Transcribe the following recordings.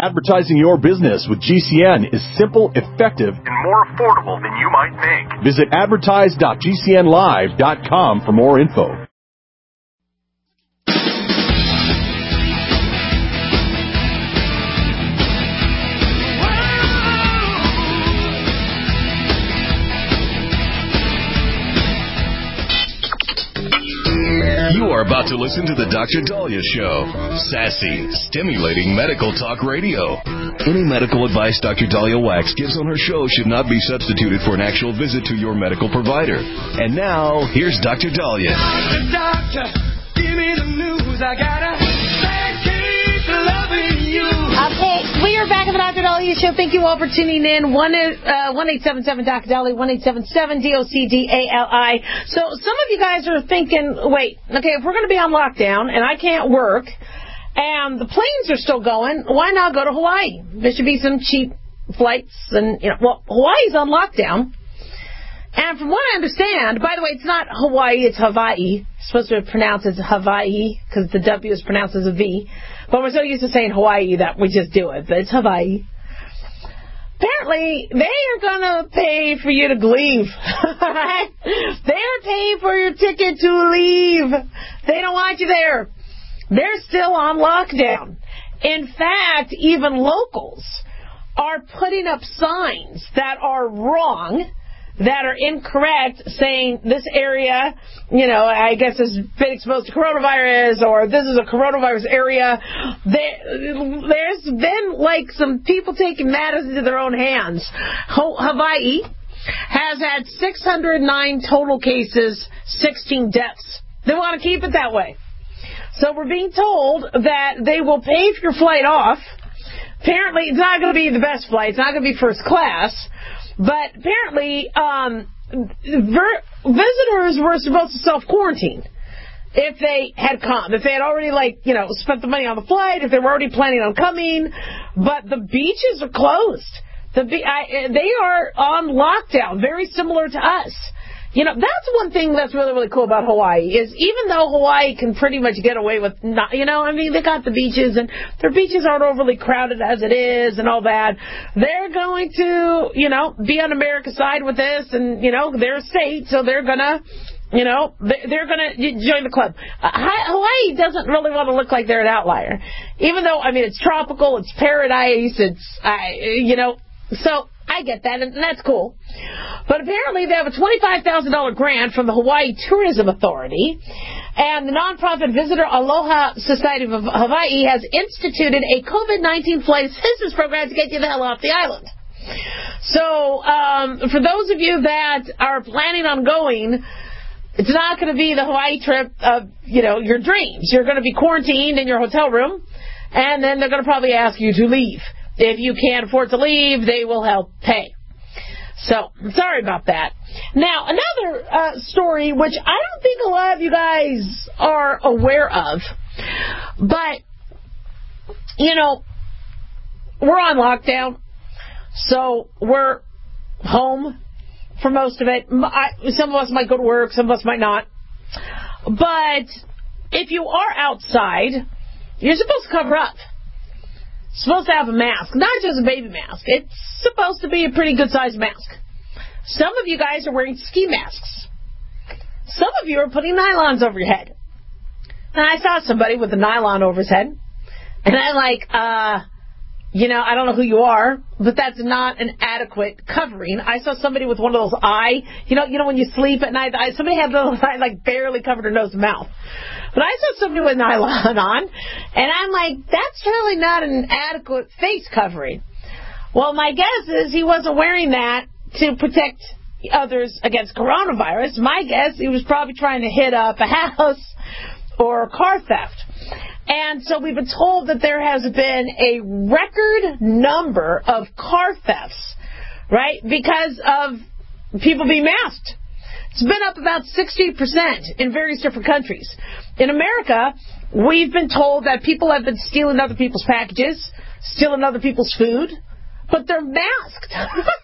Advertising your business with GCN is simple, effective, and more affordable than you might think. Visit advertise.gcnlive.com for more info. You are about to listen to the Dr. Dahlia Show. Sassy, stimulating medical talk radio. Any medical advice Dr. Dahlia Wax gives on her show should not be substituted for an actual visit to your medical provider. And now, here's Dr. Dahlia. Doctor, give me the news. I gotta keep loving you. Okay, we are back at the Dr. Dahlia Show. Thank you all for tuning in. 1-877 Dr. Dahlia, 1-877-DOCDALI. So some of you guys are thinking, wait, okay, if we're going to be on lockdown and I can't work and the planes are still going, why not go to Hawaii? There should be some cheap flights and, well, Hawaii's on lockdown. And from what I understand, by the way, it's not Hawaii, it's Hawaii. It's supposed to be pronounced as Hawaii because the W is pronounced as a V. But we're so used to saying Hawaii that we just do it. But it's Hawaii. Apparently, they are going to pay for you to leave. They're paying for your ticket to leave. They don't want you there. They're still on lockdown. In fact, even locals are putting up signs that are wrong, that are incorrect, saying this area, I guess has been exposed to coronavirus, or this is a coronavirus area. There's been some people taking matters into their own hands. Hawaii has had 609 total cases, 16 deaths. They want to keep it that way. So we're being told that they will pay for your flight off. Apparently, it's not going to be the best flight. It's not going to be first class. But apparently, visitors were supposed to self-quarantine if they had come. If they had already, spent the money on the flight, if they were already planning on coming. But the beaches are closed. They are on lockdown, very similar to us. That's one thing that's really, really cool about Hawaii is even though Hawaii can pretty much get away with they got the beaches and their beaches aren't overly crowded as it is and all that. They're going to, be on America's side with this and, they're a state, so they're going to, they're going to join the club. Hawaii doesn't really want to look like they're an outlier. Even though, it's tropical, it's paradise, so I get that, and that's cool. But apparently they have a $25,000 grant from the Hawaii Tourism Authority, and the nonprofit Visitor Aloha Society of Hawaii has instituted a COVID-19 flight assistance program to get you the hell off the island. So for those of you that are planning on going, it's not going to be the Hawaii trip of, your dreams. You're going to be quarantined in your hotel room, and then they're going to probably ask you to leave. If you can't afford to leave, they will help pay. So, sorry about that. Now, another story, which I don't think a lot of you guys are aware of, but, we're on lockdown, so we're home for most of it. Some of us might go to work, some of us might not. But if you are outside, you're supposed to cover up. Supposed to have a mask, not just a baby mask. It's supposed to be a pretty good-sized mask. Some of you guys are wearing ski masks. Some of you are putting nylons over your head. And I saw somebody with a nylon over his head, and I'm like, I don't know who you are, but that's not an adequate covering. I saw somebody with one of those when you sleep at night, somebody had those barely covered her nose and mouth. But I saw somebody with nylon on, and I'm like, that's really not an adequate face covering. Well, my guess is he wasn't wearing that to protect others against coronavirus. My guess, he was probably trying to hit up a house or car theft. And so we've been told that there has been a record number of car thefts, right, because of people being masked. It's been up about 60% in various different countries. In America, we've been told that people have been stealing other people's packages, stealing other people's food, but they're masked.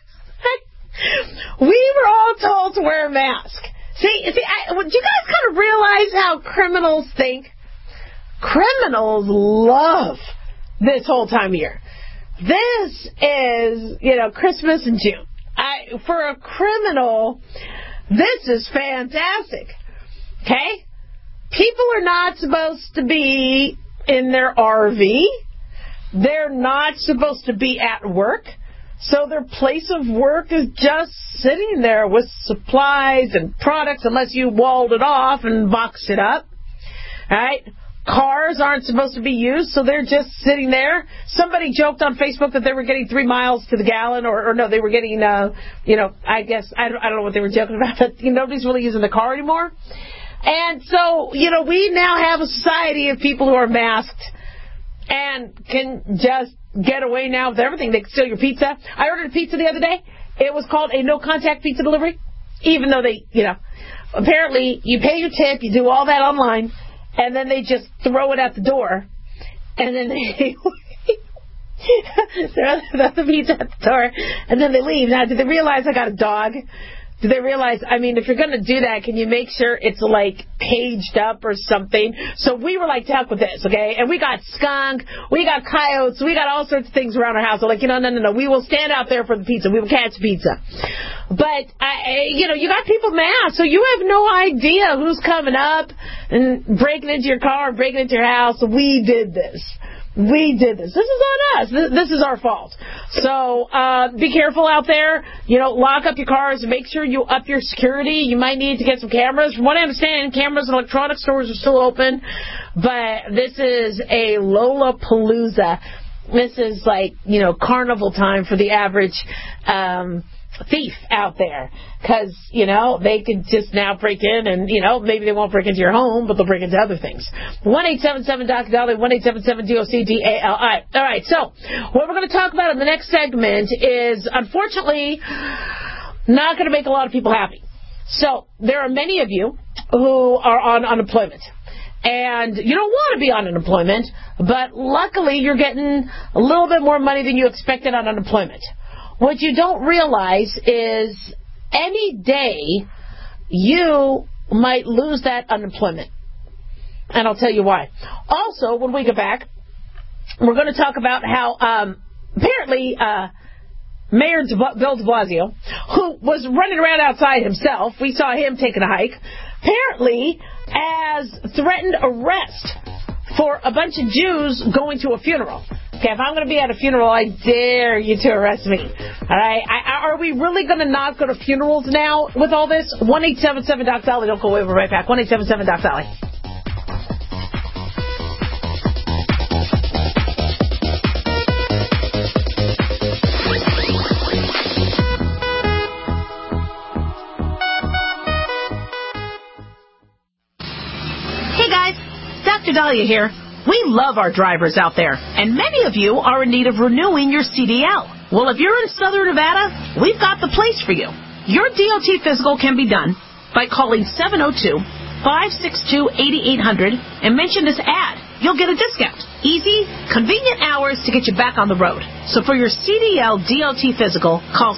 We were all told to wear a mask. Do you guys kind of realize how criminals think? Criminals love this whole time of year. this is, Christmas in June. For a criminal, this is fantastic. Okay? People are not supposed to be in their RV. They're not supposed to be at work. So their place of work is just sitting there with supplies and products unless you walled it off and boxed it up. All right? Cars aren't supposed to be used, so they're just sitting there. Somebody joked on Facebook that they were getting 3 miles to the gallon, or no, they were getting, I guess, I don't know what they were joking about, but nobody's really using the car anymore. And so, we now have a society of people who are masked and can just get away now with everything. They can steal your pizza. I ordered a pizza the other day. It was called a no-contact pizza delivery, even though they, apparently you pay your tip, you do all that online, and then they just throw it at the door, and then they throw the pizza at the door, and then they leave. Now, did they realize I got a dog? Did they realize, if you're going to do that, can you make sure it's, paged up or something? So we were like, to heck with this, okay? And we got skunk, we got coyotes, we got all sorts of things around our house. We're like, no. We will stand out there for the pizza. We will catch pizza. But, you got people mad, so you have no idea who's coming up and breaking into your car, breaking into your house. We did this. This is on us. This is our fault. So be careful out there. Lock up your cars and make sure you up your security. You might need to get some cameras. From what I understand, cameras and electronic stores are still open. But this is a Lollapalooza. This is carnival time for the average thief out there. Because, they could just now break in and, maybe they won't break into your home, but they'll break into other things. 1-877-DOC-DALI, 1-877-DOC-DALI. All right, so what we're going to talk about in the next segment is, unfortunately, not going to make a lot of people happy. So there are many of you who are on unemployment. And you don't want to be on unemployment, but luckily you're getting a little bit more money than you expected on unemployment. What you don't realize is any day you might lose that unemployment. And I'll tell you why. Also, when we get back, we're going to talk about how apparently Mayor Bill de Blasio, who was running around outside himself, we saw him taking a hike, apparently has threatened arrest for a bunch of Jews going to a funeral. Okay, if I'm going to be at a funeral, I dare you to arrest me. All right? Are we really going to not go to funerals now with all this? 1-877-DOC-DOLLY. Don't go away. We're right back. 1-877-DOC-DOLLY. Hey, guys. Dr. Dahlia here. We love our drivers out there, and many of you are in need of renewing your CDL. Well, if you're in Southern Nevada, we've got the place for you. Your DOT physical can be done by calling 702-562-8800 and mention this ad. You'll get a discount. Easy, convenient hours to get you back on the road. So for your CDL DOT physical, call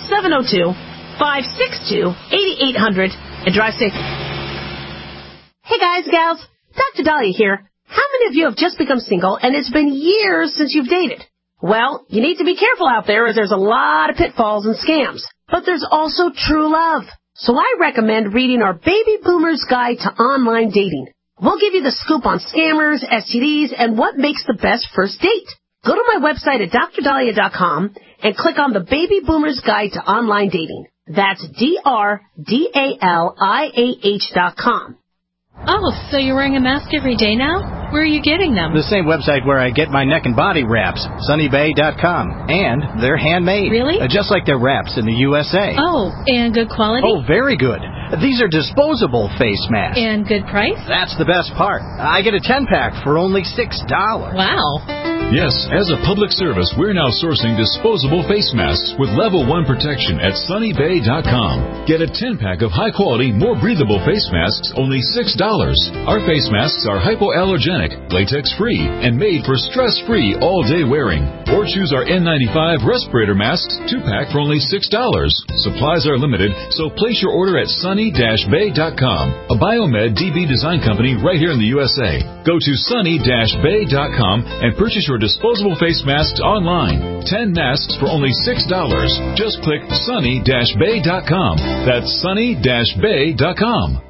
702-562-8800 and drive safe. Hey guys, gals, Dr. Dahlia here. How many of you have just become single and it's been years since you've dated? Well, you need to be careful out there as there's a lot of pitfalls and scams. But there's also true love. So I recommend reading our Baby Boomer's Guide to Online Dating. We'll give you the scoop on scammers, STDs, and what makes the best first date. Go to my website at drdahlia.com and click on the Baby Boomer's Guide to Online Dating. That's DRDALIAH.com. Oh, so you're wearing a mask every day now? Where are you getting them? The same website where I get my neck and body wraps, sunnybay.com. And they're handmade. Really? Just like their wraps in the USA. Oh, and good quality? Oh, very good. These are disposable face masks. And good price? That's the best part. I get a 10-pack for only $6. Wow. Yes, as a public service, we're now sourcing disposable face masks with level 1 protection at sunnybay.com. Get a 10-pack of high-quality, more breathable face masks, only $6. Our face masks are hypoallergenic, latex-free, and made for stress-free all-day wearing. Or choose our N95 respirator masks 2-pack for only $6. Supplies are limited, so place your order at sunnybay.com. sunny-bay.com, a Biomed DB design company right here in the USA. Go to sunny-bay.com and purchase your disposable face masks online. 10 masks for only $6. Just click sunny-bay.com. That's sunny-bay.com.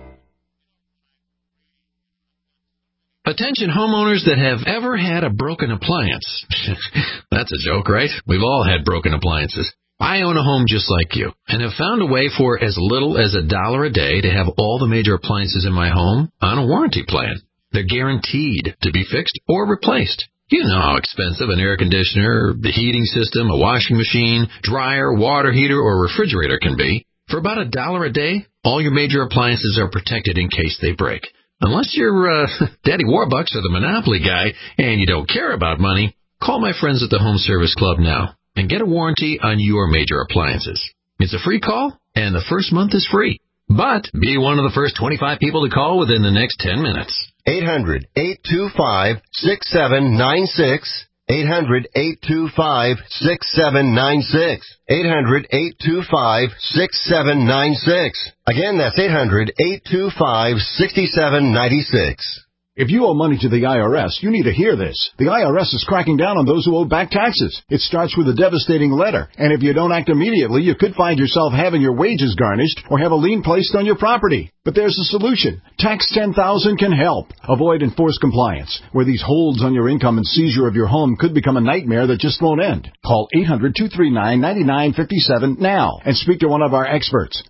Attention homeowners that have ever had a broken appliance. That's a joke, right? We've all had broken appliances. I own a home just like you and have found a way for as little as $1 a day to have all the major appliances in my home on a warranty plan. They're guaranteed to be fixed or replaced. You know how expensive an air conditioner, the heating system, a washing machine, dryer, water heater, or refrigerator can be. For about $1 a day, all your major appliances are protected in case they break. Unless you're Daddy Warbucks or the Monopoly guy and you don't care about money, call my friends at the Home Service Club now and get a warranty on your major appliances. It's a free call, and the first month is free. But be one of the first 25 people to call within the next 10 minutes. 800-825-6796. 800-825-6796. 800-825-6796. Again, that's 800-825-6796. If you owe money to the IRS, you need to hear this. The IRS is cracking down on those who owe back taxes. It starts with a devastating letter, and if you don't act immediately, you could find yourself having your wages garnished or have a lien placed on your property. But there's a solution. Tax 10,000 can help. Avoid enforced compliance, where these holds on your income and seizure of your home could become a nightmare that just won't end. Call 800-239-9957 now and speak to one of our experts.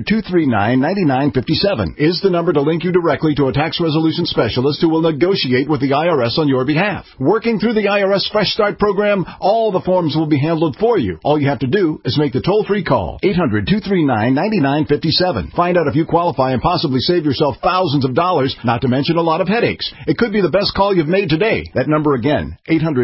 800-239-9957 is the number to link you directly to a tax resolution specialist who will negotiate with the IRS on your behalf. Working through the IRS Fresh Start program, all the forms will be handled for you. All you have to do is make the toll-free call. 800-239-9957. Find out if you qualify and possibly save yourself thousands of dollars, not to mention a lot of headaches. It could be the best call you've made today. That number again,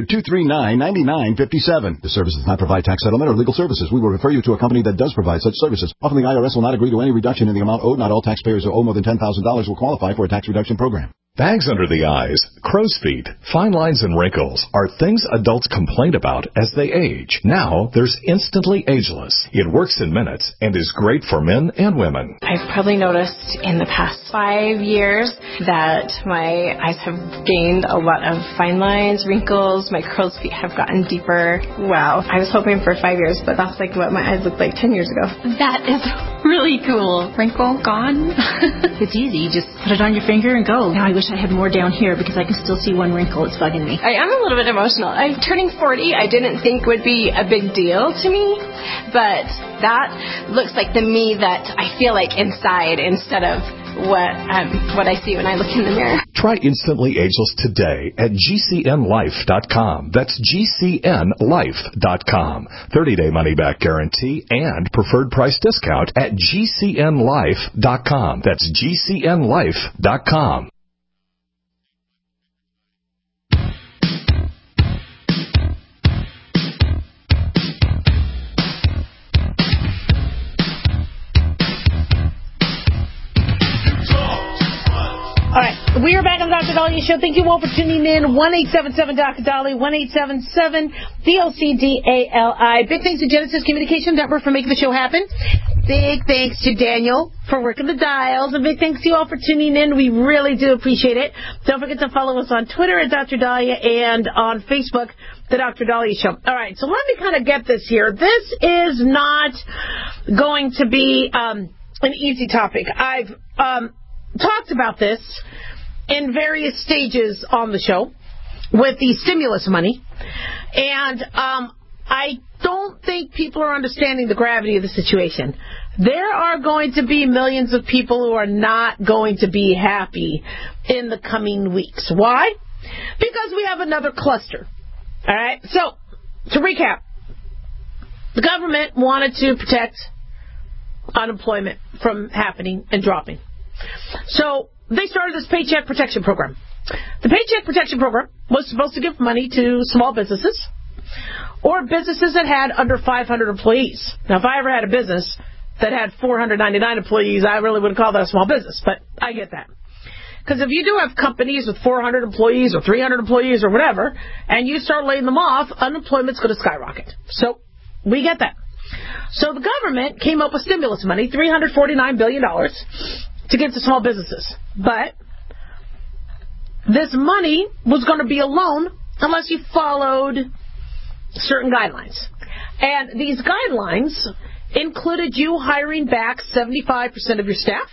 800-239-9957. The service does not provide tax settlement or legal services. We will refer you to a company that does provide such services. Often the IRS will not agree to any reduction in the amount owed. Not all taxpayers who owe more than $10,000 will qualify for a tax reduction program. Bags under the eyes, crow's feet, fine lines and wrinkles are things adults complain about as they age. Now, there's Instantly Ageless. It works in minutes and is great for men and women. I've probably noticed in the past 5 years that my eyes have gained a lot of fine lines, wrinkles, my crow's feet have gotten deeper. Wow. I was hoping for 5 years, but that's like what my eyes looked like 10 years ago. That is really cool. Wrinkle gone. It's easy. You just put it on your finger and go. Now I wish I had more down here because I can still see one wrinkle. It's bugging me. I am a little bit emotional. I'm turning 40. I didn't think would be a big deal to me, but that looks like the me that I feel like inside instead of what I see when I look in the mirror. Try Instantly Ageless today at GCNLife.com. That's GCNLife.com. 30-day money-back guarantee and preferred price discount at GCNLife.com. That's GCNLife.com. All right, we are back on the Dr. Dahlia Show. Thank you all for tuning in. 1-877-Dr. 1-877-DOCDALI. Big thanks to Genesis Communication Network for making the show happen. Big thanks to Daniel for working the dials. And big thanks to you all for tuning in. We really do appreciate it. Don't forget to follow us on Twitter at Dr. Dahlia and on Facebook, The Dr. Dahlia Show. All right, so let me kind of get this here. This is not going to be an easy topic. I've talked about this in various stages on the show with the stimulus money, and I don't think people are understanding the gravity of the situation. There are going to be millions of people who are not going to be happy in the coming weeks. Why? Because we have another cluster. All right? So, to recap, the government wanted to protect unemployment from happening and dropping. So they started this Paycheck Protection Program. The Paycheck Protection Program was supposed to give money to small businesses or businesses that had under 500 employees. Now, if I ever had a business that had 499 employees, I really wouldn't call that a small business, but I get that. Because if you do have companies with 400 employees or 300 employees or whatever, and you start laying them off, unemployment's going to skyrocket. So we get that. So the government came up with stimulus money, $349 billion, to give to small businesses. But this money was going to be a loan unless you followed certain guidelines. And these guidelines included you hiring back 75% of your staff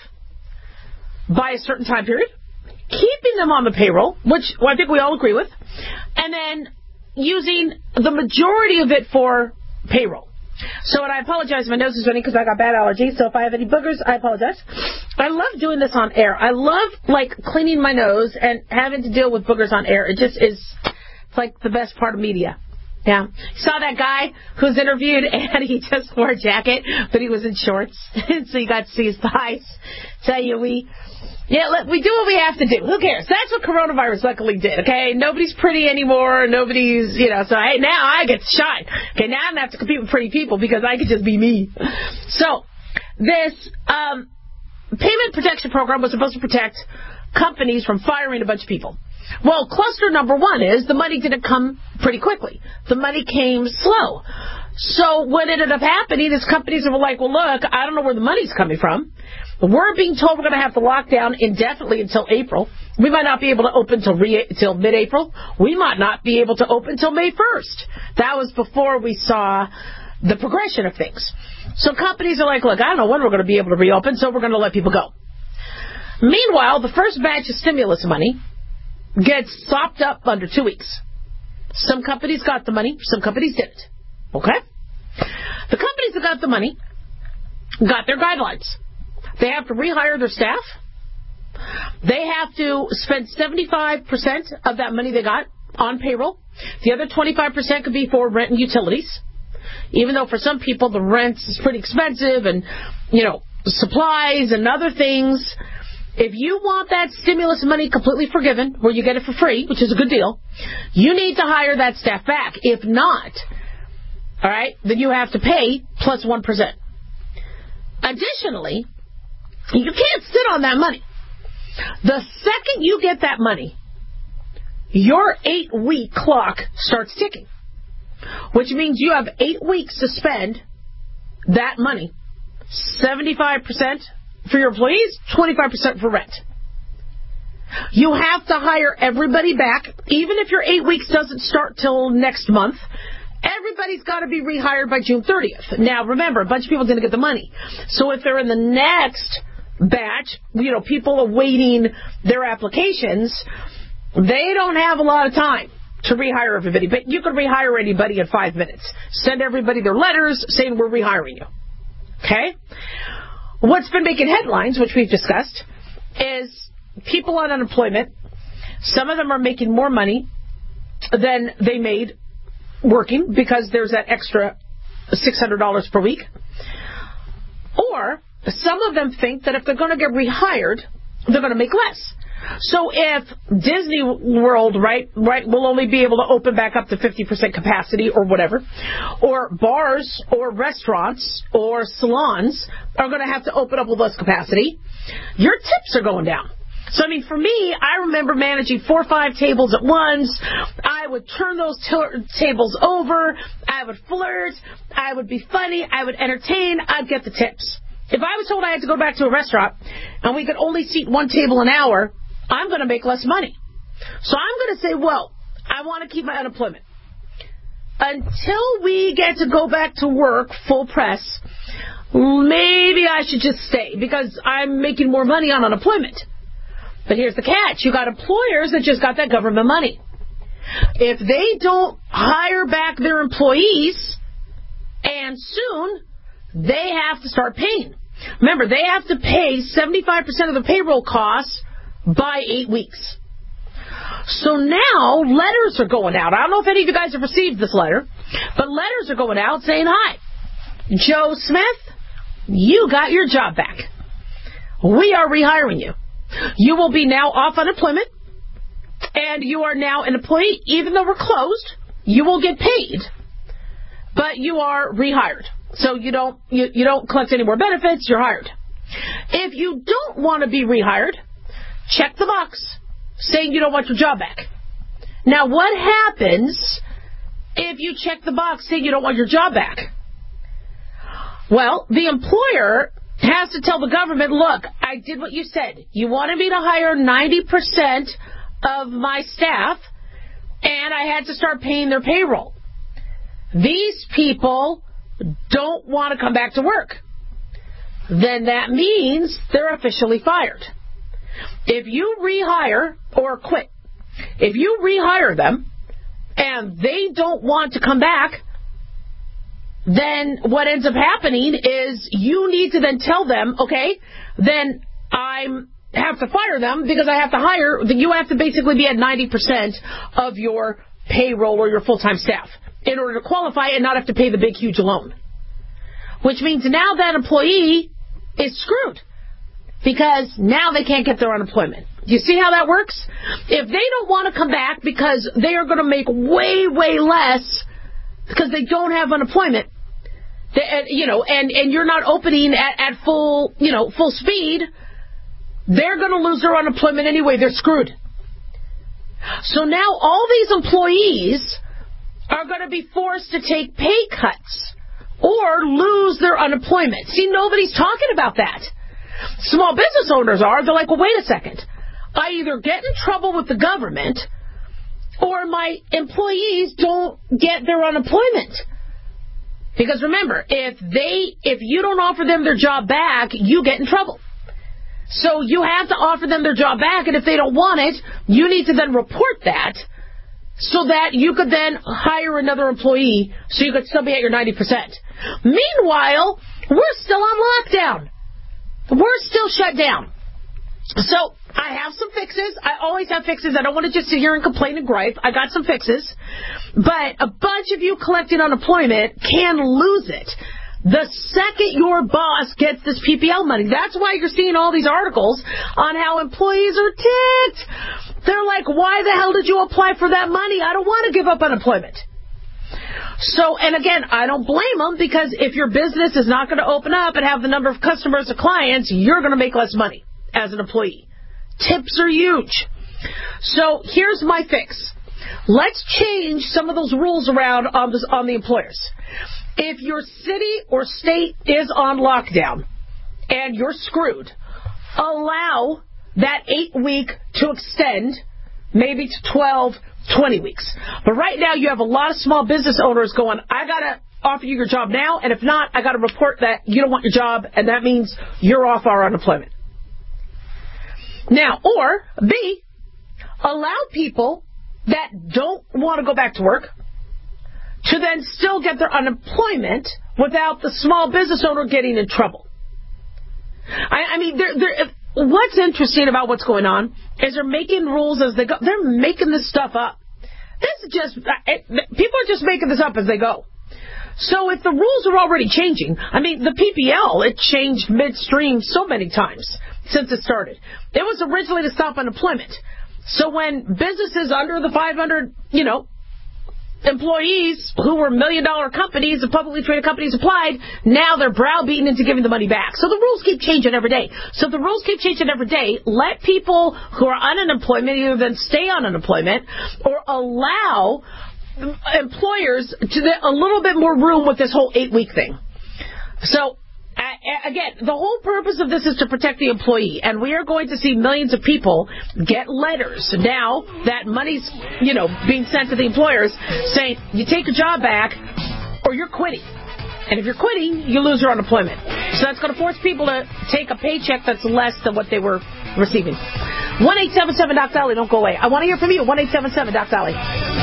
by a certain time period, keeping them on the payroll, which I think we all agree with, and then using the majority of it for payroll. So, and I apologize, my nose is running because I got bad allergies, so if I have any boogers, I apologize. I love doing this on air. I love, cleaning my nose and having to deal with boogers on air. It just is, it's the best part of media. Yeah. Saw that guy who's interviewed, and he just wore a jacket, but he was in shorts, so you got to see his thighs. Tell you, we do what we have to do. Who cares? That's what coronavirus luckily did, okay? Nobody's pretty anymore. Nobody's, so now I get to shine. Okay, now I don't have to compete with pretty people because I could just be me. So, this payment protection program was supposed to protect companies from firing a bunch of people. Well, cluster number one is the money didn't come pretty quickly. The money came slow. So what ended up happening is companies were like, well, look, I don't know where the money's coming from. We're being told we're going to have to lock down indefinitely until April. We might not be able to open till mid-April. We might not be able to open till May 1st. That was before we saw the progression of things. So companies are like, look, I don't know when we're going to be able to reopen, so we're going to let people go. Meanwhile, the first batch of stimulus money gets sopped up under 2 weeks. Some companies got the money, some companies didn't. Okay? The companies that got the money got their guidelines. They have to rehire their staff. They have to spend 75% of that money they got on payroll. The other 25% could be for rent and utilities. Even though for some people the rent is pretty expensive and, supplies and other things. If you want that stimulus money completely forgiven, where you get it for free, which is a good deal, you need to hire that staff back. If not, all right, then you have to pay plus 1%. Additionally, you can't sit on that money. The second you get that money, your 8-week clock starts ticking, which means you have 8 weeks to spend that money. 75% for your employees, 25% for rent. You have to hire everybody back, even if your 8 weeks doesn't start till next month. Everybody's got to be rehired by June 30th. Now, remember, a bunch of people didn't get the money. So if they're in the next batch, people awaiting their applications, they don't have a lot of time to rehire everybody. But you can rehire anybody in 5 minutes. Send everybody their letters saying we're rehiring you. Okay? What's been making headlines, which we've discussed, is people on unemployment. Some of them are making more money than they made working because there's that extra $600 per week. Or some of them think that if they're going to get rehired, they're going to make less. So if Disney World, right, will only be able to open back up to 50% capacity or whatever, or bars or restaurants or salons are going to have to open up with less capacity, your tips are going down. So, for me, I remember managing 4 or 5 tables at once. I would turn those tables over. I would flirt. I would be funny. I would entertain. I'd get the tips. If I was told I had to go back to a restaurant and we could only seat 1 table an hour, I'm going to make less money. So I'm going to say, well, I want to keep my unemployment. Until we get to go back to work full press, maybe I should just stay because I'm making more money on unemployment. But here's the catch. You got employers that just got that government money. If they don't hire back their employees, and soon, they have to start paying. Remember, they have to pay 75% of the payroll costs by 8 weeks. So now, letters are going out. I don't know if any of you guys have received this letter, but letters are going out saying, hi, Joe Smith, you got your job back. We are rehiring you. You will be now off unemployment, and you are now an employee. Even though we're closed, you will get paid, but you are rehired. So you don't collect any more benefits. You're hired. If you don't want to be rehired, check the box saying you don't want your job back. Now, what happens if you check the box saying you don't want your job back? Well, the employer has to tell the government, look, I did what you said. You wanted me to hire 90% of my staff, and I had to start paying their payroll. These people don't want to come back to work. Then that means they're officially fired. If you rehire or quit, if you rehire them and they don't want to come back, then what ends up happening is you need to then tell them, okay, then I have to fire them because I have to hire, you have to basically be at 90% of your payroll or your full-time staff in order to qualify and not have to pay the big, huge loan. Which means now that employee is screwed because now they can't get their unemployment. You see how that works? If they don't want to come back because they are going to make way, way less because they don't have unemployment, and you're not opening at full speed, they're going to lose their unemployment anyway. They're screwed. So now all these employees are going to be forced to take pay cuts or lose their unemployment. See, nobody's talking about that. Small business owners are. They're like, well, wait a second. I either get in trouble with the government or my employees don't get their unemployment. Because remember, if you don't offer them their job back, you get in trouble. So you have to offer them their job back, and if they don't want it, you need to then report that so that you could then hire another employee so you could still be at your 90%. Meanwhile, we're still on lockdown. We're still shut down. So I have some fixes. I always have fixes. I don't want to just sit here and complain and gripe. I got some fixes. But a bunch of you collecting unemployment can lose it the second your boss gets this PPL money. That's why you're seeing all these articles on how employees are ticked. They're like, why the hell did you apply for that money? I don't want to give up unemployment. So, and again, I don't blame them because if your business is not going to open up and have the number of customers or clients, you're going to make less money as an employee. Tips are huge. So here's my fix. Let's change some of those rules around on the employers. If your city or state is on lockdown and you're screwed, allow that 8-week to extend maybe to 12, 20 weeks. But right now you have a lot of small business owners going, I got to offer you your job now, and if not, I got to report that you don't want your job, and that means you're off our unemployment. Now, or B, allow people that don't want to go back to work to then still get their unemployment without the small business owner getting in trouble. I mean, what's interesting about what's going on is they're making rules as they go. They're making this stuff up. People are just making this up as they go. So if the rules are already changing, I mean, the PPL, it changed midstream so many times since it started. It was originally to stop unemployment. So when businesses under the 500, employees who were $1 million companies, the publicly traded companies applied, now they're browbeaten into giving the money back. So the rules keep changing every day. So if the rules keep changing every day, let people who are on unemployment either then stay on unemployment or allow employers to a little bit more room with this whole 8-week thing. So again, the whole purpose of this is to protect the employee, and we are going to see millions of people get letters now that money's, being sent to the employers saying, you take your job back or you're quitting. And if you're quitting, you lose your unemployment. So that's going to force people to take a paycheck that's less than what they were receiving. 1-877-DOC-DOLLY, don't go away. I want to hear from you. 1-877-DOC-DOLLY.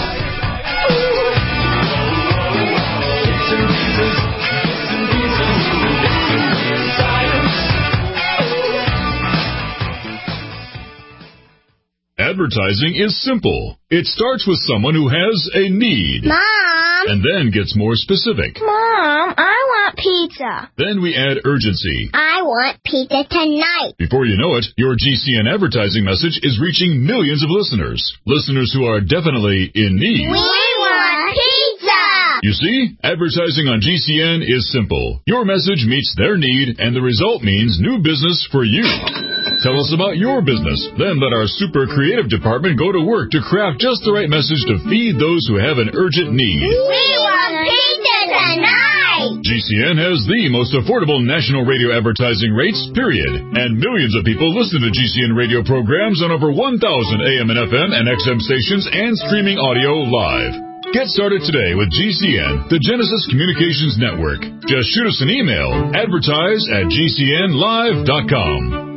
Advertising is simple. It starts with someone who has a need. Mom! And then gets more specific. Mom, I want pizza. Then we add urgency. I want pizza tonight. Before you know it, your GCN advertising message is reaching millions of listeners. Listeners who are definitely in need. We want pizza! You see, advertising on GCN is simple. Your message meets their need, and the result means new business for you. Tell us about your business. Then let our super creative department go to work to craft just the right message to feed those who have an urgent need. We want pizza tonight! GCN has the most affordable national radio advertising rates, period. And millions of people listen to GCN radio programs on over 1,000 AM and FM and XM stations and streaming audio live. Get started today with GCN, the Genesis Communications Network. Just shoot us an email, advertise@gcnlive.com.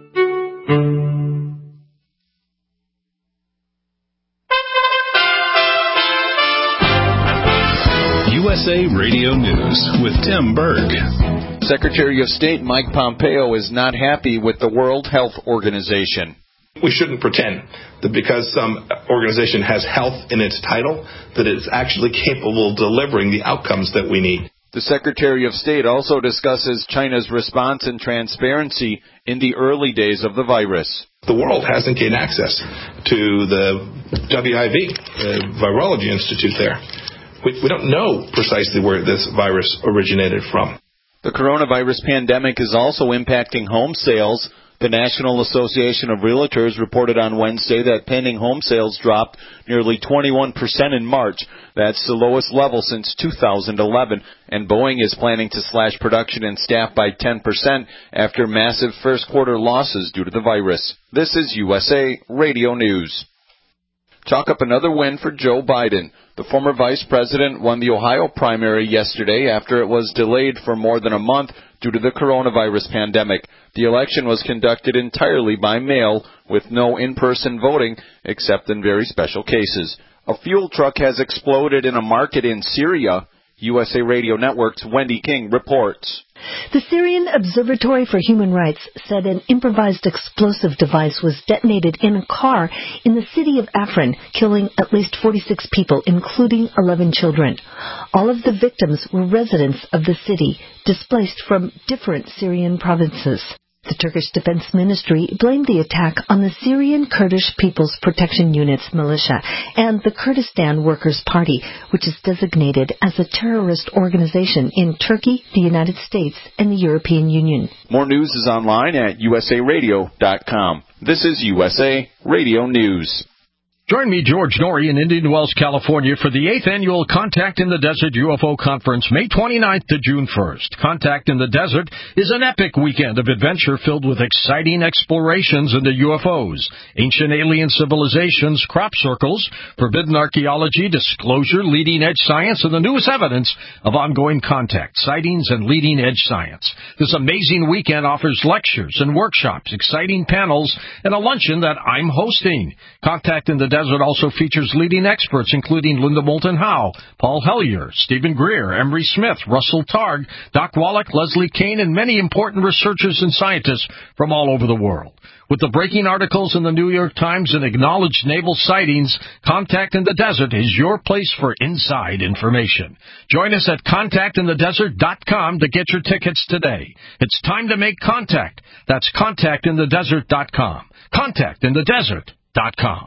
USA Radio News with Tim Berg. Secretary of State Mike Pompeo is not happy with the World Health Organization. We shouldn't pretend that because some organization has health in its title, that it's actually capable of delivering the outcomes that we need. The Secretary of State also discusses China's response and transparency in the early days of the virus. The world hasn't gained access to the WIV, the Virology Institute there. We don't know precisely where this virus originated from. The coronavirus pandemic is also impacting home sales. The National Association of Realtors reported on Wednesday that pending home sales dropped nearly 21% in March. That's the lowest level since 2011. And Boeing is planning to slash production and staff by 10% after massive first quarter losses due to the virus. This is USA Radio News. Chalk up another win for Joe Biden. The former vice president won the Ohio primary yesterday after it was delayed for more than a month due to the coronavirus pandemic. The election was conducted entirely by mail with no in-person voting except in very special cases. A fuel truck has exploded in a market in Syria. USA Radio Network's Wendy King reports. The Syrian Observatory for Human Rights said an improvised explosive device was detonated in a car in the city of Afrin, killing at least 46 people, including 11 children. All of the victims were residents of the city, displaced from different Syrian provinces. The Turkish Defense Ministry blamed the attack on the Syrian Kurdish People's Protection Unit's militia and the Kurdistan Workers' Party, which is designated as a terrorist organization in Turkey, the United States, and the European Union. More news is online at usaradio.com. This is USA Radio News. Join me, George Norrie, in Indian Wells, California, for the 8th Annual Contact in the Desert UFO Conference, May 29th to June 1st. Contact in the Desert is an epic weekend of adventure filled with exciting explorations into UFOs, ancient alien civilizations, crop circles, forbidden archaeology, disclosure, leading-edge science, and the newest evidence of ongoing contact, sightings, and leading-edge science. This amazing weekend offers lectures and workshops, exciting panels, and a luncheon that I'm hosting. Contact in the Desert also features leading experts, including Linda Moulton Howe, Paul Hellyer, Stephen Greer, Emery Smith, Russell Targ, Doc Wallach, Leslie Kane, and many important researchers and scientists from all over the world. With the breaking articles in the New York Times and acknowledged naval sightings, Contact in the Desert is your place for inside information. Join us at contactinthedesert.com to get your tickets today. It's time to make contact. That's contactinthedesert.com. Contactinthedesert.com.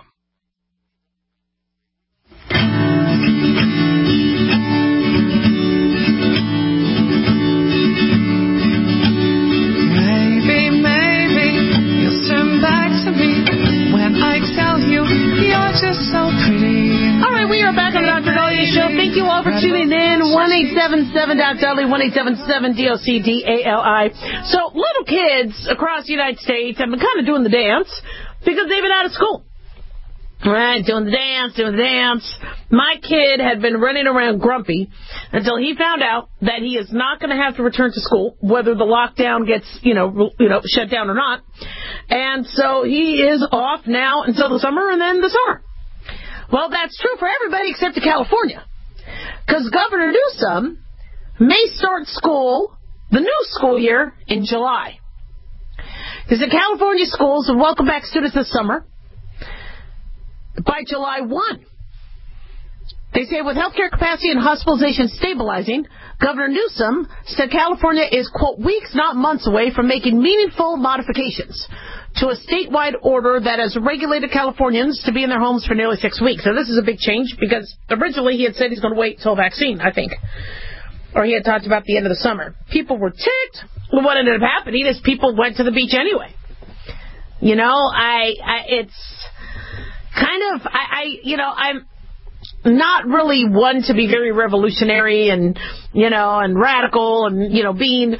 Maybe you'll turn back to me when I tell you you're just so pretty. All right, we are back on the Dr. Dahlia Show. Thank you all for tuning in. 1-877-Dr. 1-877-DOCDALI. So little kids across the United States have been kind of doing the dance because they've been out of school. Right, doing the dance. My kid had been running around grumpy until he found out that he is not going to have to return to school, whether the lockdown gets, shut down or not. And so he is off now until the summer and then the summer. Well, that's true for everybody except for California, because Governor Newsom may start school, the new school year, in July. Because the California schools will welcome back students this summer by July 1. They say with healthcare capacity and hospitalization stabilizing, Governor Newsom said California is, quote, weeks, not months away from making meaningful modifications to a statewide order that has regulated Californians to be in their homes for nearly 6 weeks. So this is a big change because originally he had said he's going to wait till vaccine, I think. Or he had talked about the end of the summer. People were ticked. Well, what ended up happening is people went to the beach anyway. It's kind of, not really one to be very revolutionary and, and radical and, being,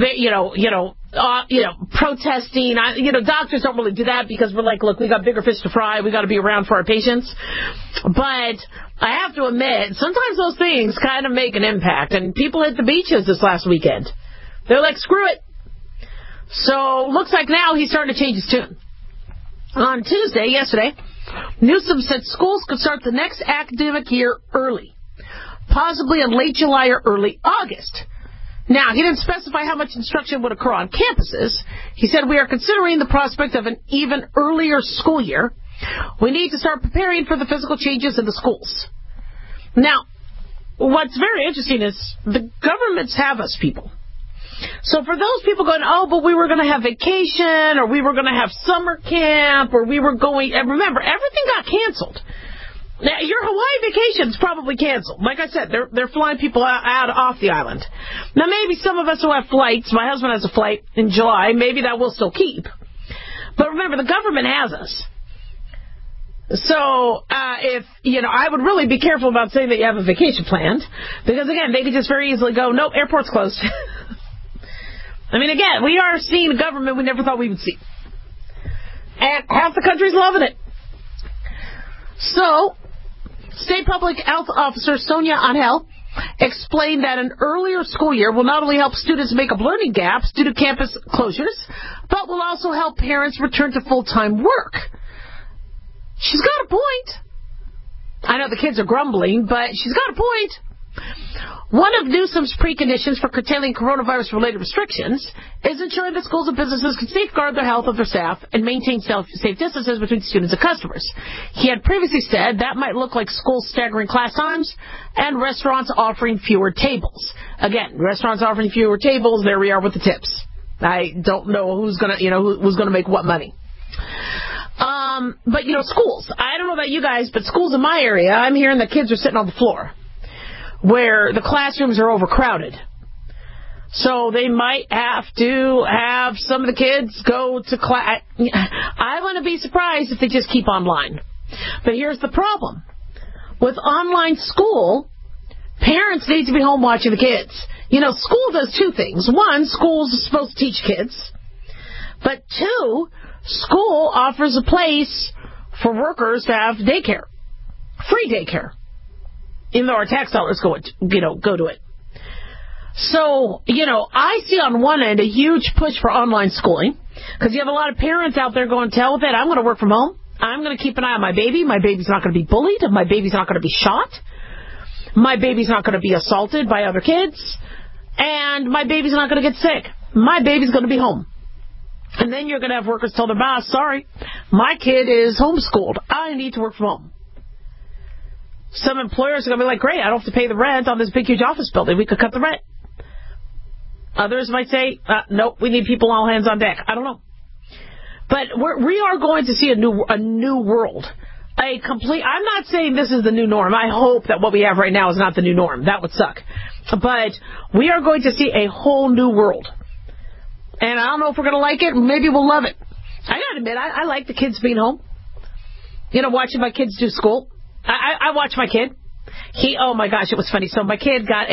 protesting. Doctors don't really do that because we're like, look, we got bigger fish to fry. We got to be around for our patients. But I have to admit, sometimes those things kind of make an impact. And people hit the beaches this last weekend. They're like, screw it. So looks like now he's starting to change his tune. On Tuesday, yesterday, Newsom said schools could start the next academic year early, possibly in late July or early August. Now, he didn't specify how much instruction would occur on campuses. He said, we are considering the prospect of an even earlier school year. We need to start preparing for the physical changes in the schools. Now, what's very interesting is the governments have us people. So for those people going, oh, but we were going to have vacation, or we were going to have summer camp, or we were going, and remember, everything got canceled. Now, your Hawaii vacation's probably canceled. Like I said, they're flying people out off the island. Now, maybe some of us who have flights, my husband has a flight in July, maybe that will still keep. But remember, the government has us. So, I would really be careful about saying that you have a vacation planned, because again, they could just very easily go, nope, airport's closed. I mean, again, we are seeing a government we never thought we would see. And half the country's loving it. So, State Public Health Officer Sonia Angel explained that an earlier school year will not only help students make up learning gaps due to campus closures, but will also help parents return to full-time work. She's got a point. I know the kids are grumbling, but she's got a point. One of Newsom's preconditions for curtailing coronavirus-related restrictions is ensuring that schools and businesses can safeguard the health of their staff and maintain safe distances between students and customers. He had previously said that might look like schools staggering class times and restaurants offering fewer tables. Again, restaurants offering fewer tables, there we are with the tips. I don't know who's gonna make what money. But schools. I don't know about you guys, but schools in my area, I'm hearing that kids are sitting on the floor, where the classrooms are overcrowded. So they might have to have some of the kids go to class. I wouldn't be surprised if they just keep online. But here's the problem. With online school, parents need to be home watching the kids. School does two things. One, school's supposed to teach kids. But two, school offers a place for workers to have daycare. Free daycare. Even though our tax dollars go to it. So, I see on one end a huge push for online schooling, because you have a lot of parents out there going, to hell with it, I'm going to work from home. I'm going to keep an eye on my baby. My baby's not going to be bullied. My baby's not going to be shot. My baby's not going to be assaulted by other kids. And my baby's not going to get sick. My baby's going to be home. And then you're going to have workers tell their boss, sorry, my kid is homeschooled. I need to work from home. Some employers are going to be like, great, I don't have to pay the rent on this big, huge office building. We could cut the rent. Others might say, nope, we need people all hands on deck. I don't know. But we are going to see a new world. I'm not saying this is the new norm. I hope that what we have right now is not the new norm. That would suck. But we are going to see a whole new world. And I don't know if we're going to like it. Maybe we'll love it. I got to admit, I like the kids being home. Watching my kids do school. I watch my kid. Oh my gosh, it was funny. So my kid got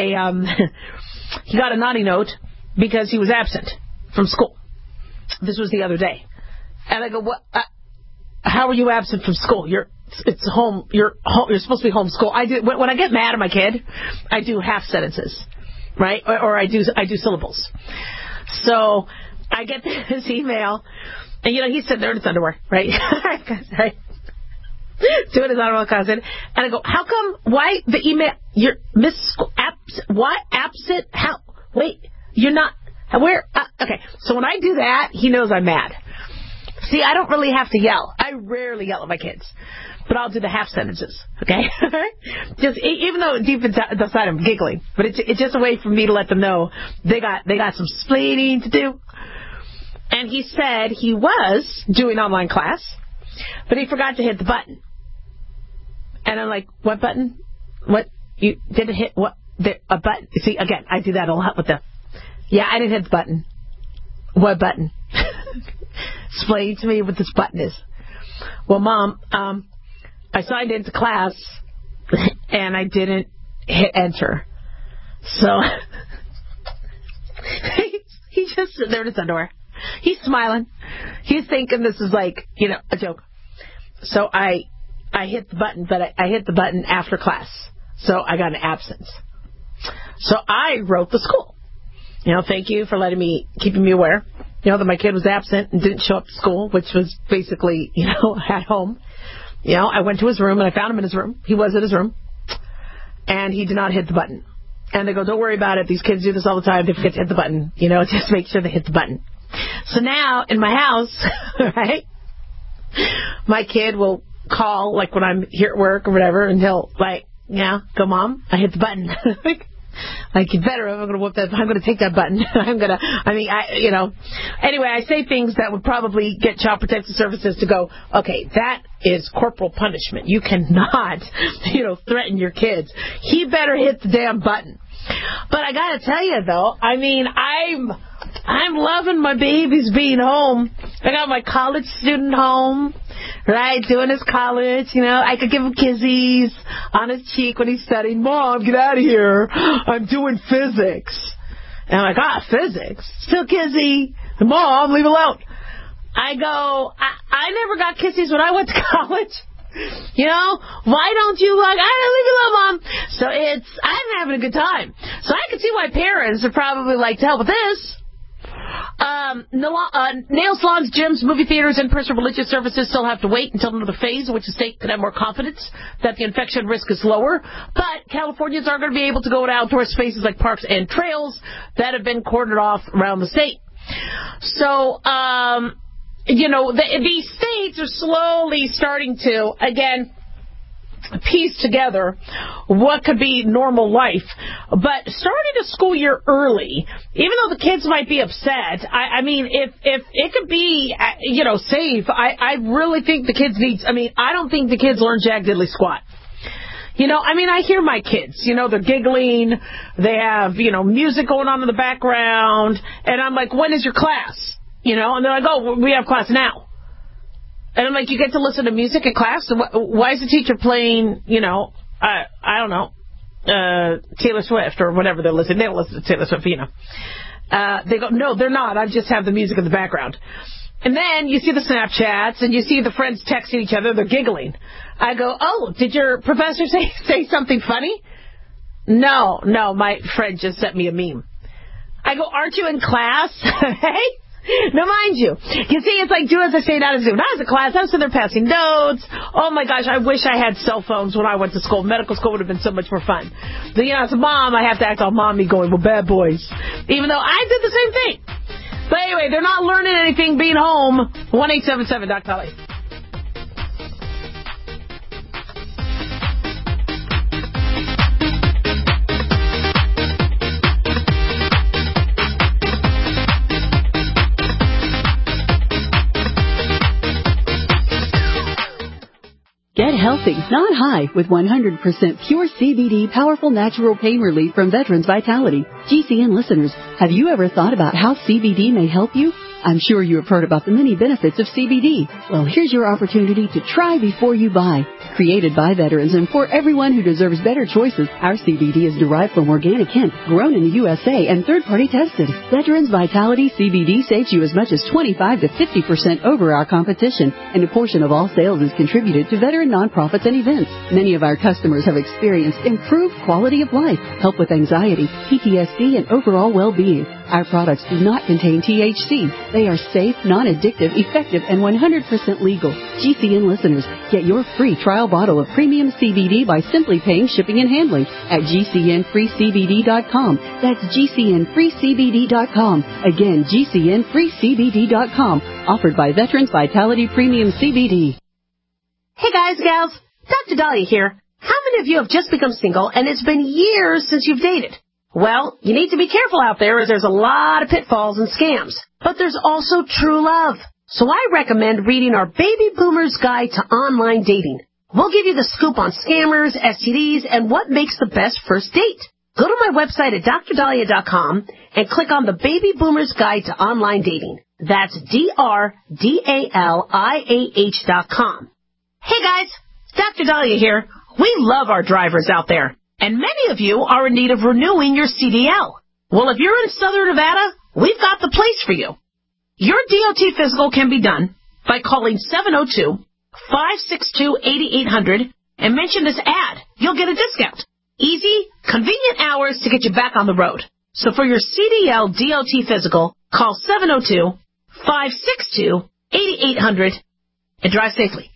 he got a naughty note because he was absent from school. This was the other day. And I go, what? How are you absent from school? It's home. You're supposed to be homeschooled. When I get mad at my kid, I do half sentences, right? Or I do syllables. So I get this email, and he's sitting there in his underwear, right? Right. Doing his honorable cousin, and I go, how come? Why the email? You're Miss what absent? How? Wait, you're not. Where? Okay, so when I do that, he knows I'm mad. See, I don't really have to yell. I rarely yell at my kids, but I'll do the half sentences. Okay, just even though deep inside I'm giggling, but it's just a way for me to let them know they got some splaining to do. And he said he was doing online class, but he forgot to hit the button. And I'm like, what button? What? You didn't hit what? A button? See, again, I do that a lot with them. Yeah, I didn't hit the button. What button? Explain to me what this button is. Well, Mom, I signed into class, and I didn't hit enter. So he's just sitting there in his underwear. He's smiling. He's thinking this is like, a joke. So I hit the button, but I hit the button after class. So I got an absence. So I wrote the school. Thank you for keeping me aware, that my kid was absent and didn't show up to school, which was basically, at home. I went to his room and I found him in his room. He was in his room. And he did not hit the button. And they go, don't worry about it. These kids do this all the time. They forget to hit the button. Just make sure they hit the button. So now in my house, right, my kid will call, like when I'm here at work or whatever, and he'll go, Mom, I hit the button. Like, you better, I'm going to whoop that, I'm going to take that button. Anyway, I say things that would probably get Child Protective Services to go, okay, that is corporal punishment. You cannot, threaten your kids. He better hit the damn button. But I got to tell you, though, I'm loving my babies being home. I got my college student home, right, doing his college. I could give him kisses on his cheek when he's studying. Mom, get out of here. I'm doing physics. And I'm like, physics? Still kissy. Mom, leave alone. I go, I never got kisses when I went to college. Why don't you leave me alone, Mom? So I'm having a good time. So I can see why parents are probably like, to hell with this. Nail salons, gyms, movie theaters, in-person religious services still have to wait until another phase in which the state can have more confidence that the infection risk is lower. But Californians are going to be able to go to outdoor spaces like parks and trails that have been cordoned off around the state. So, these states are slowly starting to, again, piece together what could be normal life. But starting a school year early, even though the kids might be upset, if it could be, safe, I really think the kids I don't think the kids learn jack diddly squat. I hear my kids, they're giggling, they have, music going on in the background, and I'm like, when is your class? And they're like, oh, we have class now. And I'm like, you get to listen to music in class? So why is the teacher playing, I don't know, Taylor Swift or whatever they're listening? They don't listen to Taylor Swift, They go, no, they're not. I just have the music in the background. And then you see the Snapchats and you see the friends texting each other. They're giggling. I go, oh, did your professor say something funny? No, my friend just sent me a meme. I go, aren't you in class? Hey? Now, mind you see, it's like do as I say, not as I do. When I was in class, I was sitting there passing notes. Oh, my gosh, I wish I had cell phones when I went to school. Medical school would have been so much more fun. But, as a mom, I have to act all mommy going, well, bad boys. Even though I did the same thing. But anyway, they're not learning anything being home. 1-877-Doc-Dolly. Get healthy, not high, with 100% pure CBD powerful natural pain relief from Veterans Vitality. GCN listeners, have you ever thought about how CBD may help you? I'm sure you have heard about the many benefits of CBD. Well, here's your opportunity to try before you buy. Created by veterans and for everyone who deserves better choices, our CBD is derived from organic hemp, grown in the USA, and third-party tested. Veterans Vitality CBD saves you as much as 25 to 50% over our competition, and a portion of all sales is contributed to veteran nonprofits and events. Many of our customers have experienced improved quality of life, help with anxiety, PTSD, and overall well-being. Our products do not contain THC. They are safe, non-addictive, effective, and 100% legal. GCN listeners, get your free trial bottle of premium CBD by simply paying shipping and handling at GCNFreeCBD.com. That's GCNFreeCBD.com. Again, GCNFreeCBD.com. Offered by Veterans Vitality Premium CBD. Hey guys, gals, Dr. Dahlia here. How many of you have just become single and it's been years since you've dated? Well, you need to be careful out there as there's a lot of pitfalls and scams. But there's also true love. So I recommend reading our Baby Boomer's Guide to Online Dating. We'll give you the scoop on scammers, STDs, and what makes the best first date. Go to my website at drdahlia.com and click on the Baby Boomer's Guide to Online Dating. That's DRDALIAH.com. Hey guys, Dr. Dahlia here. We love our drivers out there, and many of you are in need of renewing your CDL. Well, if you're in Southern Nevada, we've got the place for you. Your DOT physical can be done by calling 702-562-8800 and mention this ad. You'll get a discount. Easy, convenient hours to get you back on the road. So for your CDL DOT physical, call 702-562-8800 and drive safely.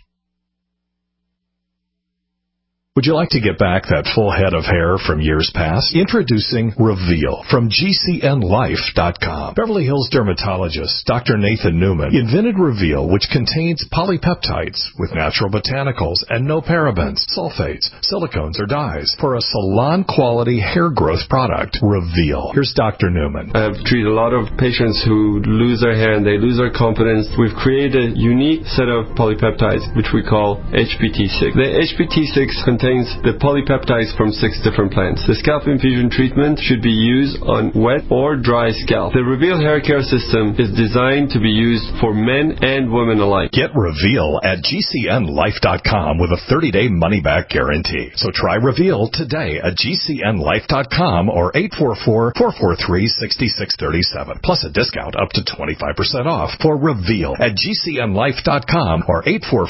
Would you like to get back that full head of hair from years past? Introducing Reveal from GCNLife.com. Beverly Hills dermatologist Dr. Nathan Newman invented Reveal, which contains polypeptides with natural botanicals and no parabens, sulfates, silicones, or dyes for a salon-quality hair growth product. Reveal. Here's Dr. Newman. I've treated a lot of patients who lose their hair and they lose their confidence. We've created a unique set of polypeptides, which we call HPT6. The HPT6 contains the polypeptides from 6 different plants. The scalp infusion treatment should be used on wet or dry scalp. The Reveal hair care system is designed to be used for men and women alike. Get Reveal at GCNLife.com with a 30-day money-back guarantee. So try Reveal today at GCNLife.com or 844-443-6637. Plus a discount up to 25% off for Reveal at GCNLife.com or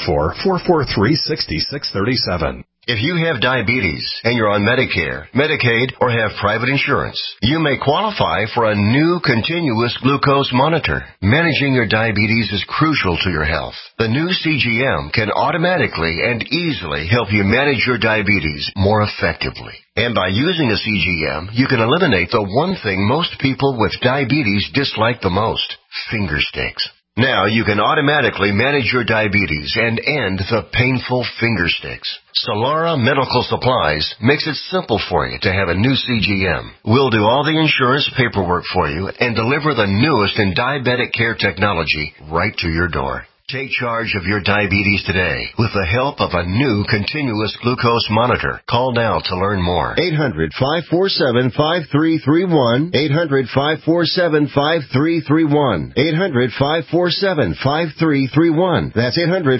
844-443-6637. If you have diabetes and you're on Medicare, Medicaid, or have private insurance, you may qualify for a new continuous glucose monitor. Managing your diabetes is crucial to your health. The new CGM can automatically and easily help you manage your diabetes more effectively. And by using a CGM, you can eliminate the one thing most people with diabetes dislike the most: finger sticks. Now you can automatically manage your diabetes and end the painful finger sticks. Solara Medical Supplies makes it simple for you to have a new CGM. We'll do all the insurance paperwork for you and deliver the newest in diabetic care technology right to your door. Take charge of your diabetes today with the help of a new continuous glucose monitor. Call now to learn more. 800-547-5331. 800-547-5331. 800-547-5331. That's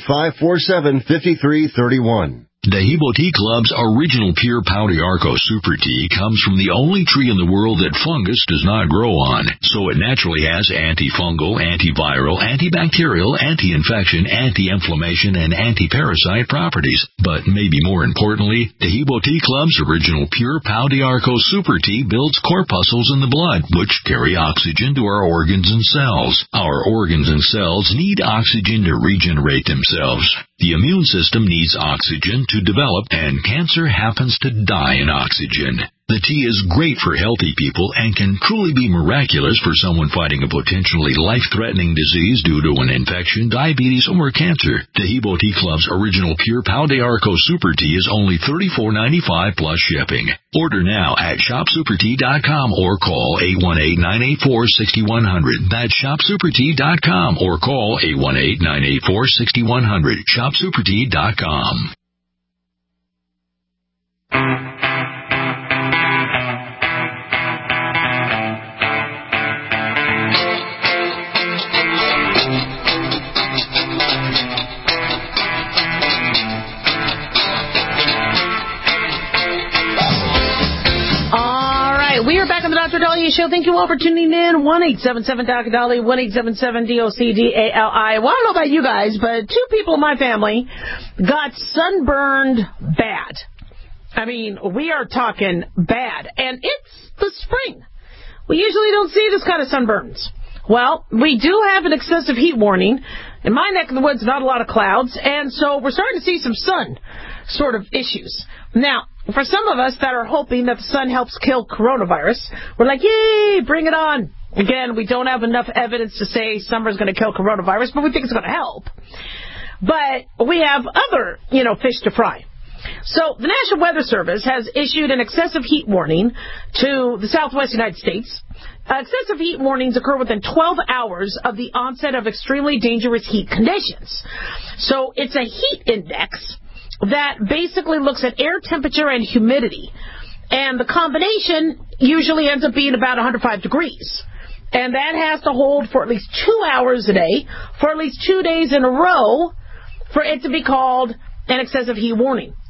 800-547-5331. Dehibo Tea Club's original pure Pau d'Arco Super Tea comes from the only tree in the world that fungus does not grow on, so it naturally has antifungal, antiviral, antibacterial, anti-infection, anti-inflammation, and anti-parasite properties. But maybe more importantly, Dehibo Tea Club's original pure Pau d'Arco Super Tea builds corpuscles in the blood, which carry oxygen to our organs and cells. Our organs and cells need oxygen to regenerate themselves. The immune system needs oxygen to develop, and cancer happens to die in oxygen. The tea is great for healthy people and can truly be miraculous for someone fighting a potentially life-threatening disease due to an infection, diabetes, or cancer. Dehibo Tea Club's original pure Pau d'Arco Super Tea is only $34.95 plus shipping. Order now at shopsupertea.com or call 818-984-6100. That's shopsupertea.com or call 818-984-6100. shopsupertea.com. We are back on the Dr. Dahlia Show. Thank you all for tuning in. 1-877-Dr. 1-877-DOCDALI. Well, I don't know about you guys, but 2 people in my family got sunburned bad. I mean, we are talking bad. And it's the spring. We usually don't see this kind of sunburns. Well, we do have an excessive heat warning. In my neck of the woods, not a lot of clouds, and so we're starting to see some sun sort of issues. Now, for some of us that are hoping that the sun helps kill coronavirus, we're like, yay, bring it on. Again, we don't have enough evidence to say summer's going to kill coronavirus, but we think it's going to help. But we have other, fish to fry. So the National Weather Service has issued an excessive heat warning to the southwest United States. Excessive heat warnings occur within 12 hours of the onset of extremely dangerous heat conditions. So it's a heat index that basically looks at air temperature and humidity. And the combination usually ends up being about 105 degrees. And that has to hold for at least 2 hours a day, for at least 2 days in a row, for it to be called an excessive heat warning.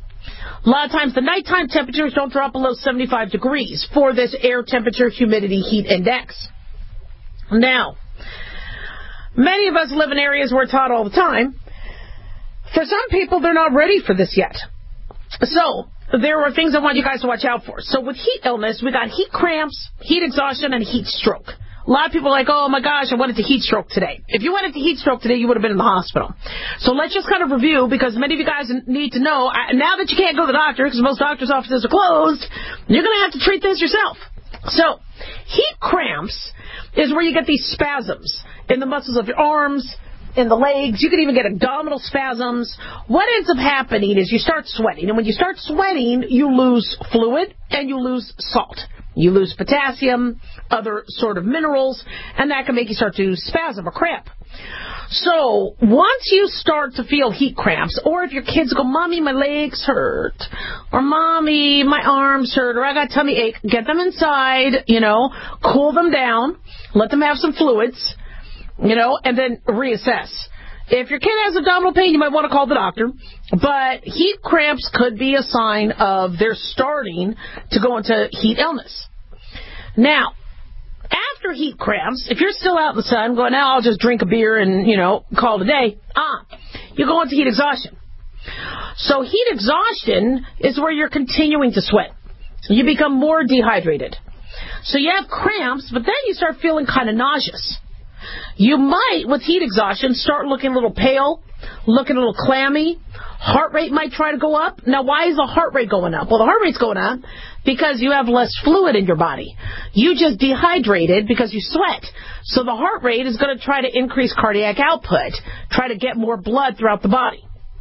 A lot of times the nighttime temperatures don't drop below 75 degrees for this air temperature humidity heat index. Now, many of us live in areas where it's hot all the time. For some people, they're not ready for this yet. So, there are things I want you guys to watch out for. So with heat illness, we got heat cramps, heat exhaustion, and heat stroke. A lot of people are like, oh my gosh, I went into heat stroke today. If you went into heat stroke today, you would have been in the hospital. So let's just kind of review, because many of you guys need to know, now that you can't go to the doctor, because most doctor's offices are closed, you're going to have to treat this yourself. So, heat cramps is where you get these spasms in the muscles of your arms, in the legs. You can even get abdominal spasms. What ends up happening is you start sweating. And when you start sweating, you lose fluid and you lose salt. You lose potassium, other sort of minerals, and that can make you start to spasm or cramp. So once you start to feel heat cramps, or if your kids go, Mommy, my legs hurt, or Mommy, my arms hurt, or I got tummy ache, get them inside, cool them down, let them have some fluids, and then reassess. If your kid has abdominal pain, you might want to call the doctor. But heat cramps could be a sign of they're starting to go into heat illness. Now, after heat cramps, if you're still out in the sun going, now I'll just drink a beer and, call it a day, you go into heat exhaustion. So heat exhaustion is where you're continuing to sweat. You become more dehydrated. So you have cramps, but then you start feeling kind of nauseous. You might, with heat exhaustion, start looking a little pale, looking a little clammy. Heart rate might try to go up. Now, why is the heart rate going up? Well, the heart rate's going up because you have less fluid in your body. You just dehydrated because you sweat. So the heart rate is going to try to increase cardiac output, try to get more blood throughout the body.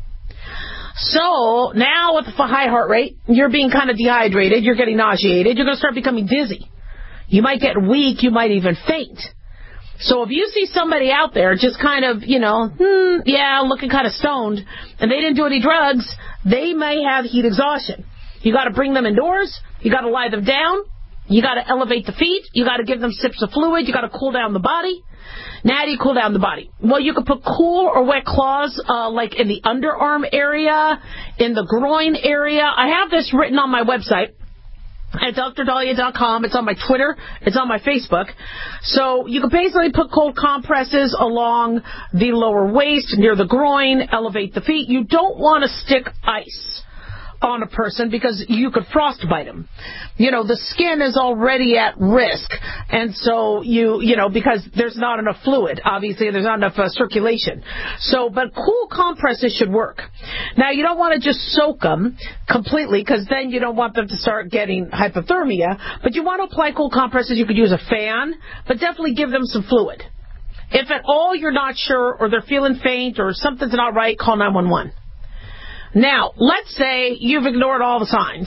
So now with the high heart rate, you're being kind of dehydrated, you're getting nauseated, you're going to start becoming dizzy. You might get weak, you might even faint. So if you see somebody out there just kind of, looking kind of stoned, and they didn't do any drugs, they may have heat exhaustion. You got to bring them indoors. You got to lie them down. You got to elevate the feet. You got to give them sips of fluid. You got to cool down the body. Now, how do you cool down the body? Well, you could put cool or wet cloths, like in the underarm area, in the groin area. I have this written on my website at drdahlia.com. It's on my Twitter. It's on my Facebook. So you can basically put cold compresses along the lower waist, near the groin, elevate the feet. You don't want to stick ice on a person because you could frostbite them. The skin is already at risk. And so because there's not enough fluid, obviously, there's not enough circulation. But cool compresses should work. Now, you don't want to just soak them completely because then you don't want them to start getting hypothermia. But you want to apply cool compresses. You could use a fan, but definitely give them some fluid. If at all you're not sure or they're feeling faint or something's not right, call 911. Now, let's say you've ignored all the signs,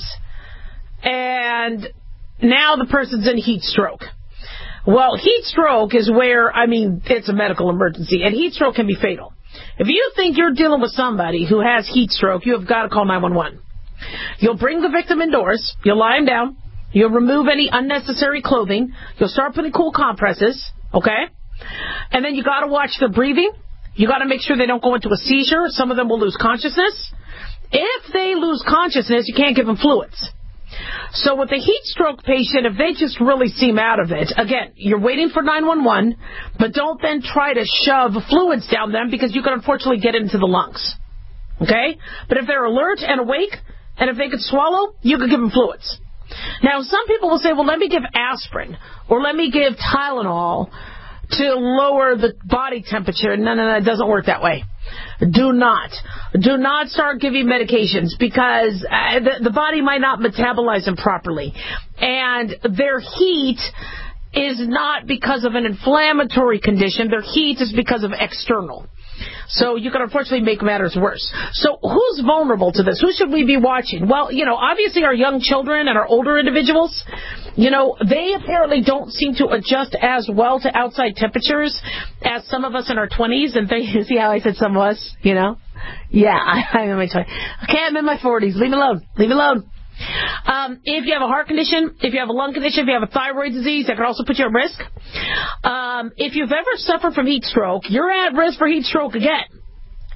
and now the person's in heat stroke. Well, heat stroke is where, it's a medical emergency, and heat stroke can be fatal. If you think you're dealing with somebody who has heat stroke, you have got to call 911. You'll bring the victim indoors, you'll lie him down, you'll remove any unnecessary clothing, you'll start putting cool compresses, okay? And then you got to watch their breathing. You got to make sure they don't go into a seizure. Some of them will lose consciousness. If they lose consciousness, you can't give them fluids. So with a heat stroke patient, if they just really seem out of it, again, you're waiting for 911, but don't then try to shove fluids down them because you can unfortunately get into the lungs. Okay? But if they're alert and awake, and if they could swallow, you could give them fluids. Now, some people will say, well, let me give aspirin, or let me give Tylenol to lower the body temperature. No, it doesn't work that way. Do not start giving medications because the body might not metabolize them properly. And their heat is not because of an inflammatory condition. Their heat is because of external. So you can unfortunately make matters worse. So who's vulnerable to this? Who should we be watching? Well, obviously our young children and our older individuals, they apparently don't seem to adjust as well to outside temperatures as some of us in our 20s. And see how I said some of us, Yeah, I'm in my 20s. Okay, I'm in my 40s. Leave me alone. If you have a heart condition, if you have a lung condition, if you have a thyroid disease, that could also put you at risk. If you've ever suffered from heat stroke, you're at risk for heat stroke again.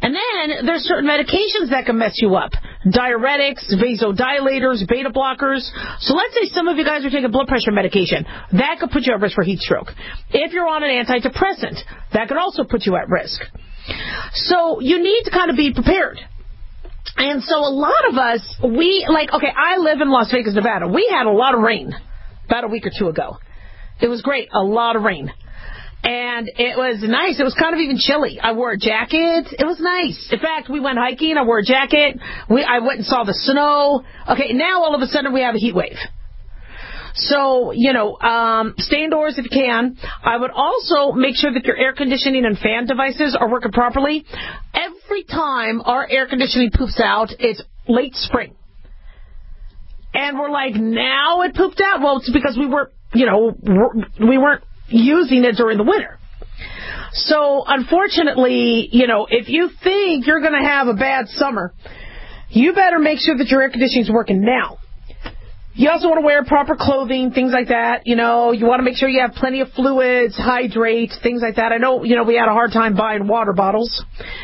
And then there's certain medications that can mess you up. Diuretics, vasodilators, beta blockers. So let's say some of you guys are taking blood pressure medication. That could put you at risk for heat stroke. If you're on an antidepressant, that could also put you at risk. So you need to kind of be prepared. And so a lot of us, I live in Las Vegas, Nevada. We had a lot of rain about a week or two ago. It was great, a lot of rain. And it was nice. It was kind of even chilly. I wore a jacket. It was nice. In fact, we went hiking. I wore a jacket. I went and saw the snow. Okay, now all of a sudden we have a heat wave. So, stay indoors if you can. I would also make sure that your air conditioning and fan devices are working properly. Every time our air conditioning poops out, it's late spring. And we're like, now it pooped out? Well, it's because we weren't using it during the winter. So, unfortunately, if you think you're going to have a bad summer, you better make sure that your air conditioning is working now. You also want to wear proper clothing, things like that. You want to make sure you have plenty of fluids, hydrate, things like that. I know, we had a hard time buying water bottles,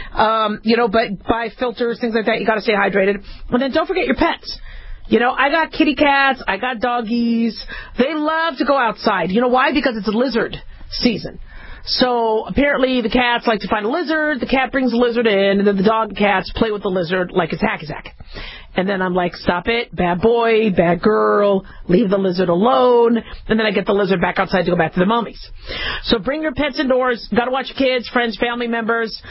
but buy filters, things like that. You got to stay hydrated. And then don't forget your pets. I got kitty cats, I got doggies. They love to go outside. You know why? Because it's a lizard season. So apparently the cats like to find a lizard, the cat brings the lizard in, and then the dog and cats play with the lizard like it's hacky-sack. And then I'm like, stop it, bad boy, bad girl, leave the lizard alone. And then I get the lizard back outside to go back to the mummies. So bring your pets indoors. Got to watch your kids, friends, family members.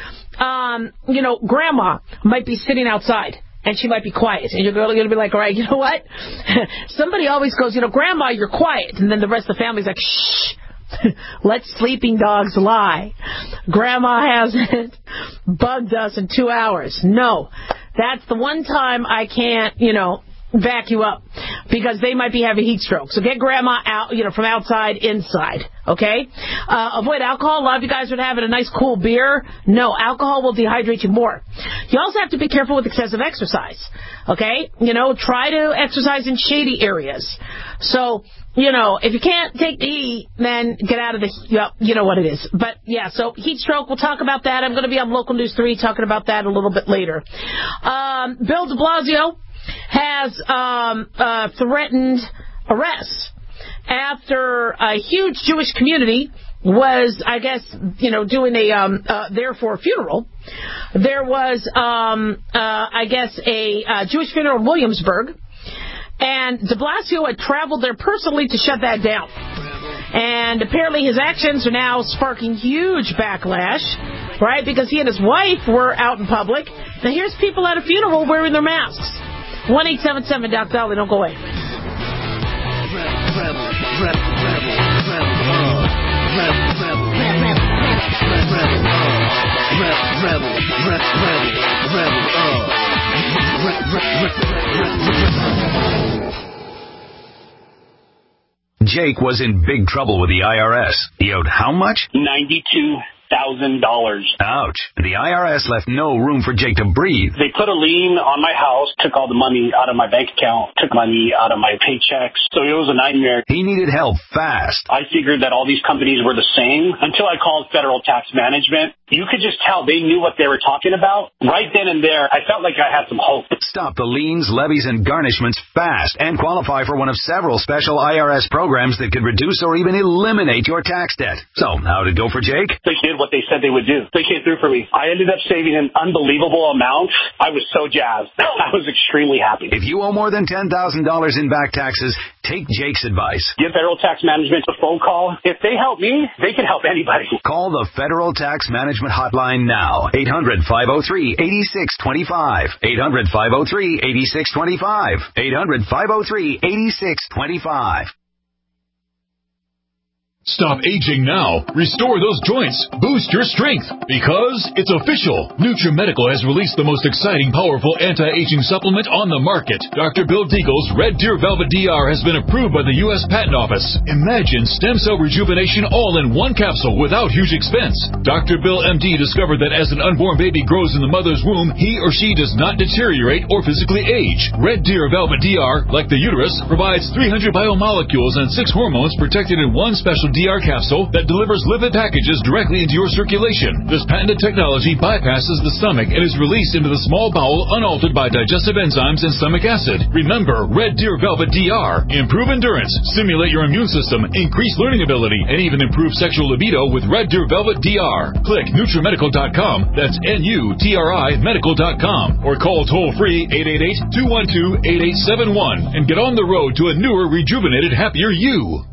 Grandma might be sitting outside. And she might be quiet. And you're going to be like, all right, you know what? Somebody always goes, Grandma, you're quiet. And then the rest of the family's like, shh, let sleeping dogs lie. Grandma hasn't bugged us in 2 hours. No, that's the one time I can't, back you up because they might be having heat stroke. So get Grandma out, from outside inside, okay? Avoid alcohol. A lot of you guys are having a nice cool beer. No, alcohol will dehydrate you more. You also have to be careful with excessive exercise, okay? Try to exercise in shady areas. So, if you can't take the heat, then get out of the, you know what it is. But, yeah, so heat stroke, we'll talk about that. I'm going to be on Local News 3 talking about that a little bit later. Bill de Blasio has threatened arrests after a huge Jewish community was, I guess, doing a there for a funeral. There was, I guess, a Jewish funeral in Williamsburg, and de Blasio had traveled there personally to shut that down. And apparently his actions are now sparking huge backlash, right? Because he and his wife were out in public. Now here's people at a funeral wearing their masks. 1-877 Doc Dolly, don't go away. Jake was in big trouble with the IRS. He owed how much? $92,000. Ouch. The IRS left no room for Jake to breathe. They put a lien on my house, took all the money out of my bank account, took money out of my paychecks. So it was a nightmare. He needed help fast. I figured that all these companies were the same until I called Federal Tax Management. You could just tell they knew what they were talking about. Right then and there, I felt like I had some hope. Stop the liens, levies, and garnishments fast and qualify for one of several special IRS programs that could reduce or even eliminate your tax debt. So, how'd it go for Jake? They did what they said they would do. They came through for me. I ended up saving an unbelievable amount. I was so jazzed. I was extremely happy. If you owe more than $10,000 in back taxes, take Jake's advice. Give Federal Tax Management a phone call. If they help me, they can help anybody. Call the Federal Tax Management hotline now. 800-503-8625. 800-503-8625. 800-503-8625. Stop aging now. Restore those joints. Boost your strength. Because it's official. NutriMedical has released the most exciting, powerful anti-aging supplement on the market. Dr. Bill Deagle's Red Deer Velvet DR has been approved by the U.S. Patent Office. Imagine stem cell rejuvenation all in one capsule without huge expense. Dr. Bill MD discovered that as an unborn baby grows in the mother's womb, he or she does not deteriorate or physically age. Red Deer Velvet DR, like the uterus, provides 300 biomolecules and 6 hormones protected in one special DR DR capsule that delivers lipid packages directly into your circulation. This patented technology bypasses the stomach and is released into the small bowel unaltered by digestive enzymes and stomach acid. Remember, Red Deer Velvet DR. Improve endurance, stimulate your immune system, increase learning ability, and even improve sexual libido with Red Deer Velvet DR. Click NutriMedical.com, that's NUTRI Medical.com, or call toll-free 888-212-8871 and get on the road to a newer, rejuvenated, happier you.